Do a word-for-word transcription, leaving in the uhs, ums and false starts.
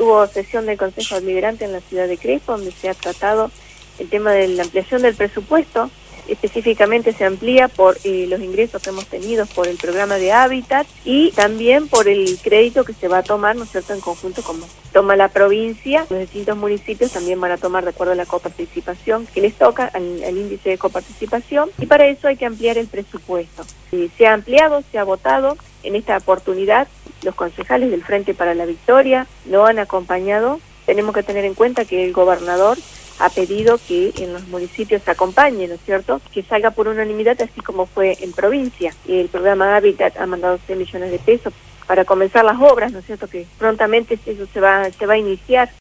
hubo sesión del Consejo Deliberante en la ciudad de Crespo, donde se ha tratado el tema de la ampliación del presupuesto. Específicamente se amplía por eh, los ingresos que hemos tenido por el programa de Hábitat y también por el crédito que se va a tomar, ¿no es cierto?, en conjunto como toma la provincia. Los distintos municipios también van a tomar de acuerdo a la coparticipación que les toca, al, al índice de coparticipación, y para eso hay que ampliar el presupuesto. Eh, se ha ampliado, se ha votado. En esta oportunidad los concejales del Frente para la Victoria lo han acompañado. Tenemos que tener en cuenta que el gobernador ha pedido que en los municipios se acompañe, ¿no es cierto?, que salga por unanimidad, así como fue en provincia. El programa Hábitat ha mandado seis millones de pesos para comenzar las obras, ¿no es cierto?, que prontamente eso se va, se va a iniciar.